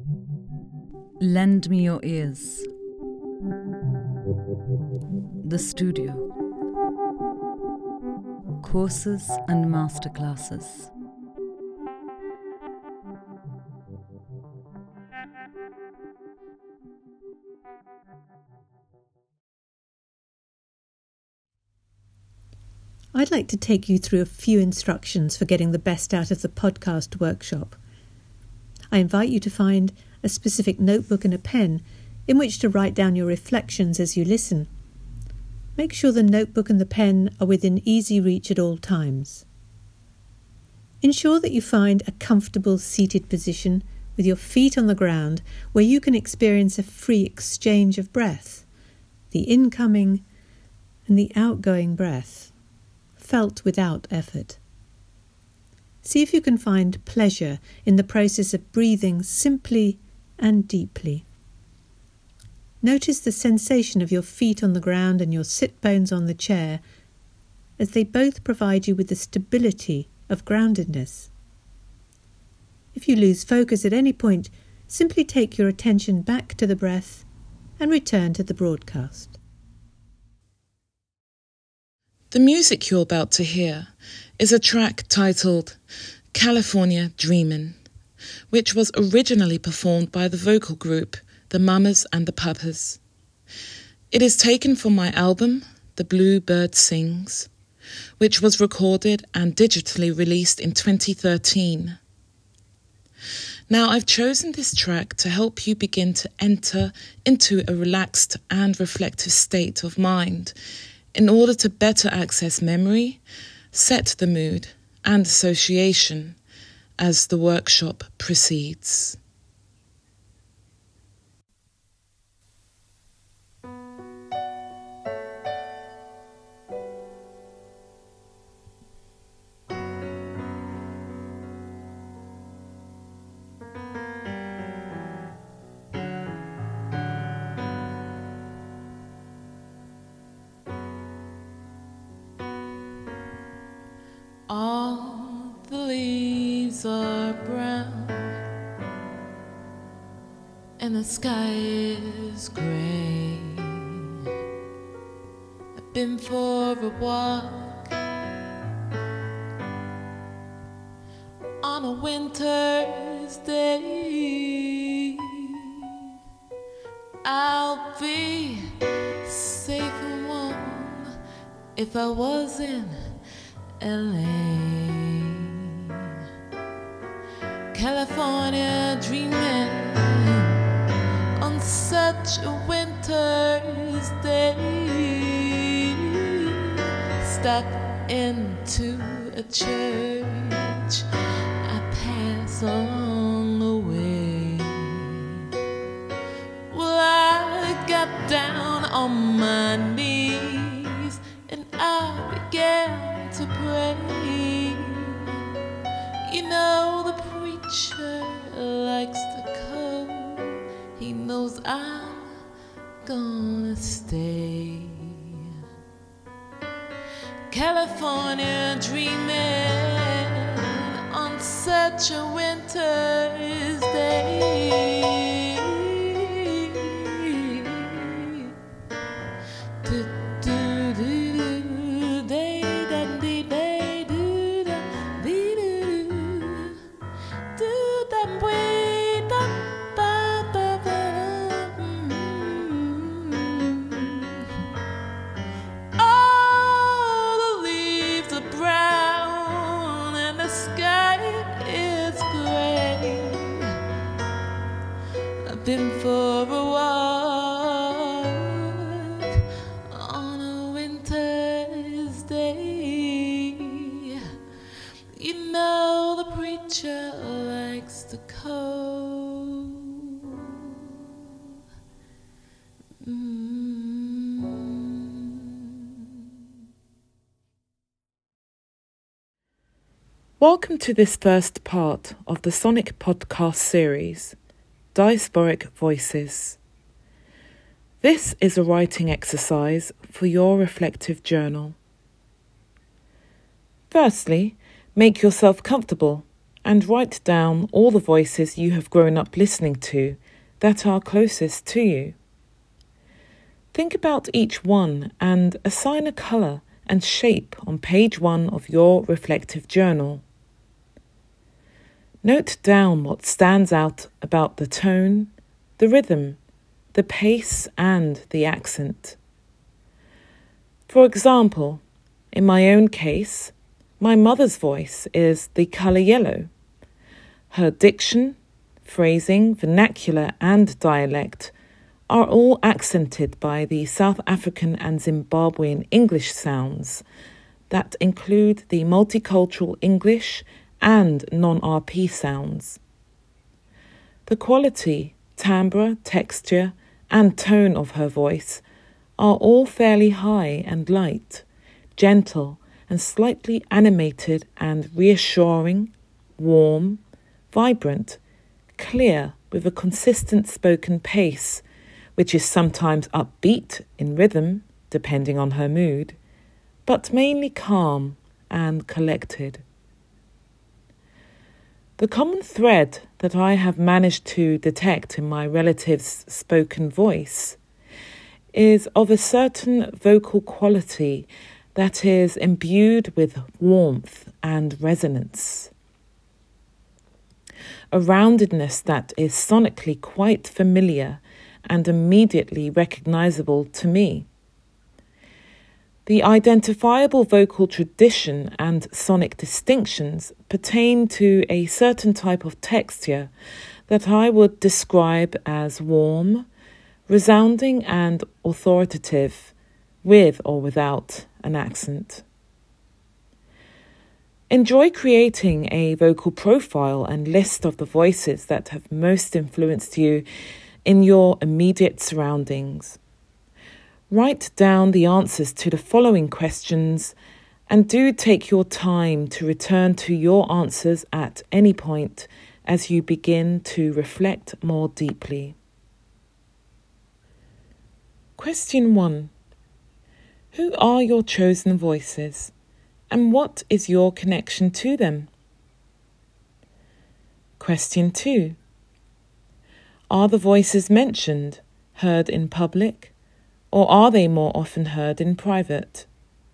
Lend me your ears. The studio. Courses and masterclasses. I'd like to take you through a few instructions for getting the best out of the podcast workshop. I invite you to find a specific notebook and a pen in which to write down your reflections as you listen. Make sure the notebook and the pen are within easy reach at all times. Ensure that you find a comfortable seated position with your feet on the ground where you can experience a free exchange of breath, the incoming and the outgoing breath, felt without effort. See if you can find pleasure in the process of breathing simply and deeply. Notice the sensation of your feet on the ground and your sit bones on the chair as they both provide you with the stability of groundedness. If you lose focus at any point, simply take your attention back to the breath and return to the broadcast. The music you're about to hear is a track titled California Dreamin', which was originally performed by the vocal group The Mamas and the Papas. It is taken from my album, The Bluebird Sings, which was recorded and digitally released in 2013. Now, I've chosen this track to help you begin to enter into a relaxed and reflective state of mind in order to better access memory, set the mood and association as the workshop proceeds. All the leaves are brown and the sky is grey. I've been for a walk on a winter's day. I'll be safe and warm if I was in LA. California dreaming on such a winter's day. Stuck into a church I pass along the way. Well, I got down on my knees and I began to pray. You know the preacher likes to come. He knows I'm gonna stay. California dreaming on such a winter's day. Been for a walk on a winter's day. You know the preacher likes to come. Welcome to this first part of the Sonic podcast series, Diasporic Voices. This is a writing exercise for your reflective journal. Firstly, make yourself comfortable and write down all the voices you have grown up listening to that are closest to you. Think about each one and assign a colour and shape on page 1 of your reflective journal. Note down what stands out about the tone, the rhythm, the pace and the accent. For example, in my own case, my mother's voice is the colour yellow. Her diction, phrasing, vernacular and dialect are all accented by the South African and Zimbabwean English sounds that include the multicultural English and non-RP sounds. The quality, timbre, texture and tone of her voice are all fairly high and light, gentle and slightly animated and reassuring, warm, vibrant, clear with a consistent spoken pace, which is sometimes upbeat in rhythm, depending on her mood, but mainly calm and collected. The common thread that I have managed to detect in my relative's spoken voice is of a certain vocal quality that is imbued with warmth and resonance. A roundedness that is sonically quite familiar and immediately recognizable to me. The identifiable vocal tradition and sonic distinctions pertain to a certain type of texture that I would describe as warm, resounding and authoritative, with or without an accent. Enjoy creating a vocal profile and list of the voices that have most influenced you in your immediate surroundings. Write down the answers to the following questions and do take your time to return to your answers at any point as you begin to reflect more deeply. Question 1. Who are your chosen voices and what is your connection to them? Question 2. Are the voices mentioned heard in public, or are they more often heard in private?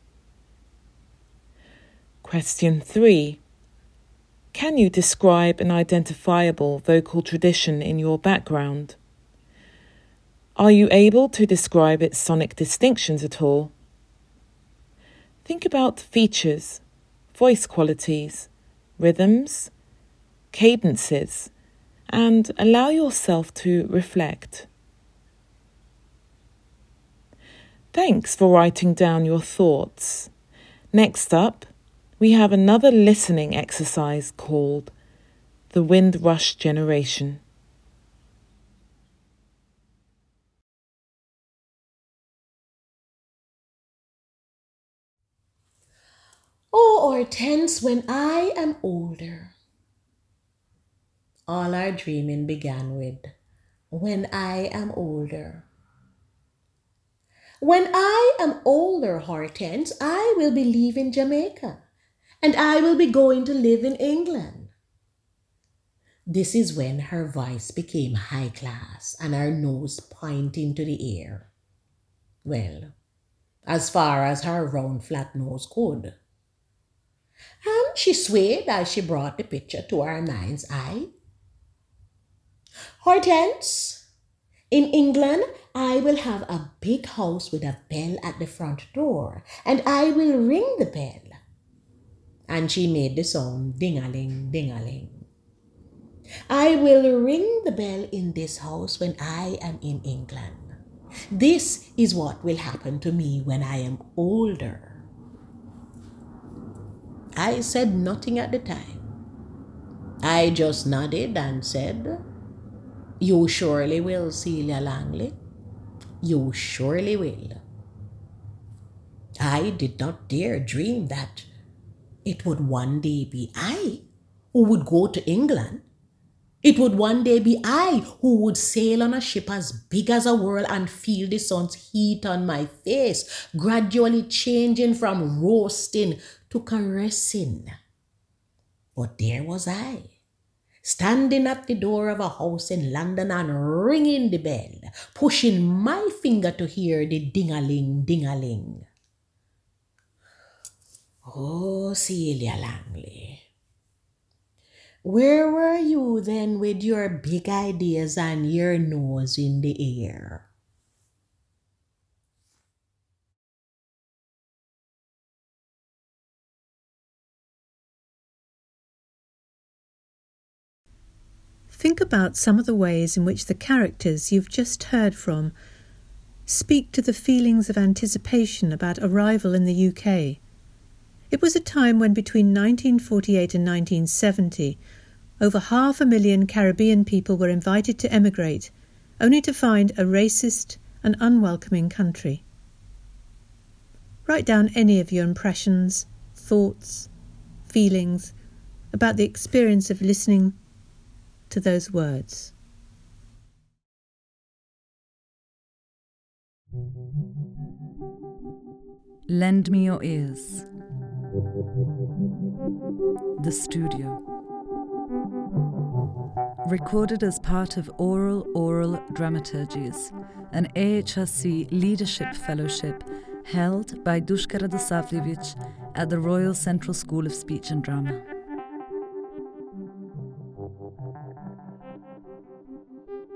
Question 3. Can you describe an identifiable vocal tradition in your background? Are you able to describe its sonic distinctions at all? Think about features, voice qualities, rhythms, cadences, and allow yourself to reflect. Thanks for writing down your thoughts. Next up, we have another listening exercise called the Windrush Generation. Oh, Hortense, when I am older. All our dreaming began with, when I am older. When I am older, Hortense, I will be leaving Jamaica, and I will be going to live in England. This is when her voice became high class and her nose pointing to the air. Well, as far as her round flat nose could. And she swayed as she brought the picture to our mind's eye. Hortense, in England, I will have a big house with a bell at the front door, and I will ring the bell. And she made the sound ding-a-ling, ding-a-ling. I will ring the bell in this house when I am in England. This is what will happen to me when I am older. I said nothing at the time. I just nodded and said, "You surely will, Celia Langley. You surely will." I did not dare dream that it would one day be I who would go to England. It would one day be I who would sail on a ship as big as a world and feel the sun's heat on my face, gradually changing from roasting to caressing. But there was I, standing at the door of a house in London and ringing the bell, pushing my finger to hear the ding-a-ling, ding-a-ling. Oh, Celia Langley, where were you then with your big ideas and your nose in the air? Think about some of the ways in which the characters you've just heard from speak to the feelings of anticipation about arrival in the UK. It was a time when between 1948 and 1970, over 500,000 Caribbean people were invited to emigrate, only to find a racist and unwelcoming country. Write down any of your impressions, thoughts, feelings about the experience of listening to those words. Lend me your ears. The Studio. Recorded as part of Oral Dramaturgies, an AHRC Leadership Fellowship held by Duška Radosavljević at the Royal Central School of Speech and Drama.